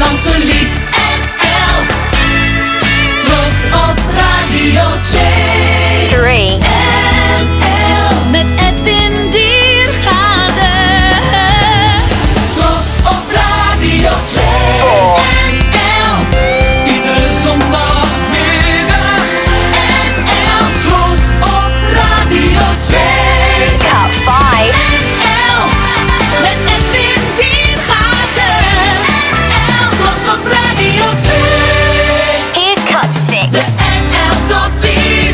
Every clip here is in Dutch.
Nederlandse lied NL. Trots op Radio 2. 3. NL. Met Edwin Diergaarde. Trots op Radio 2. 4. NL. Iedere zondagmiddag. NL. Trots op Radio 2. Cut 5. NL. Met Edwin Diergaarde. NL. Trots op Radio 2. Here's cut 6. De NL Top 10.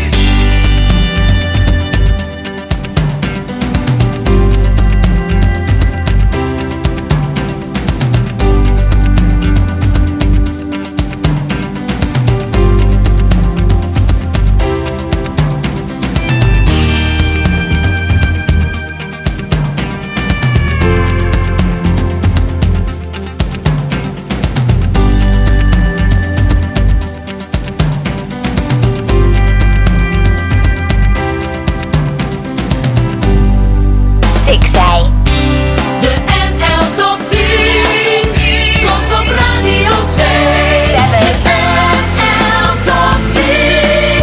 De NL Top 10. Trots op Radio 2. 7. NL Top 10.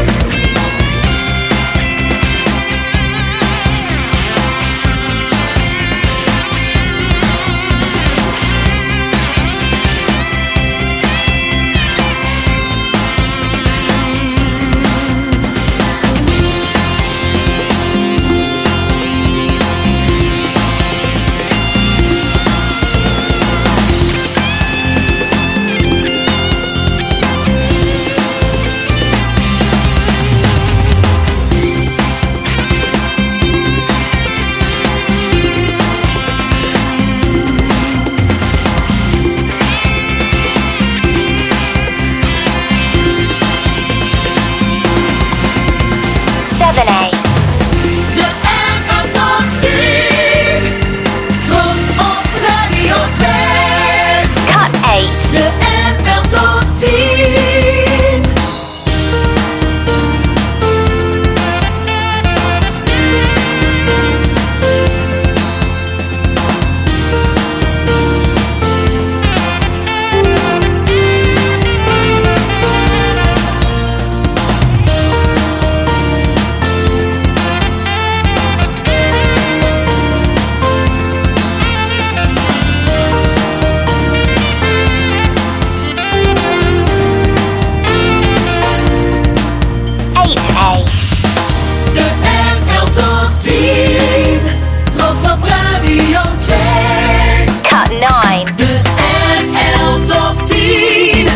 De NL Top 10. Trots op Radio 2. Cut 8. De NL Top 10. De NL Top 10. Trots op Radio 2. Cut 9. De NL Top 10.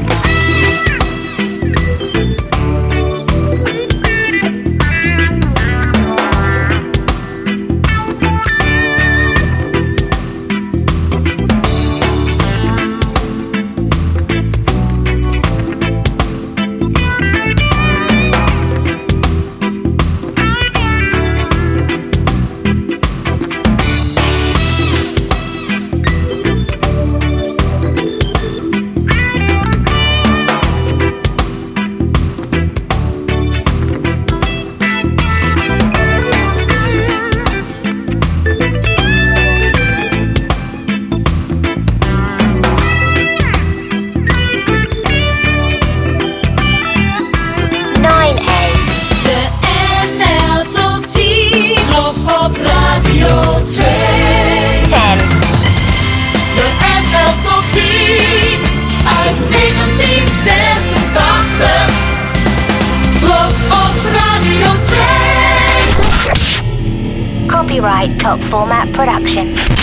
De NL Top 10. Trots op Radio 2. 10. De NL Top 10. Uit 1986. Trots op Radio 2. Copyright Top Format Production.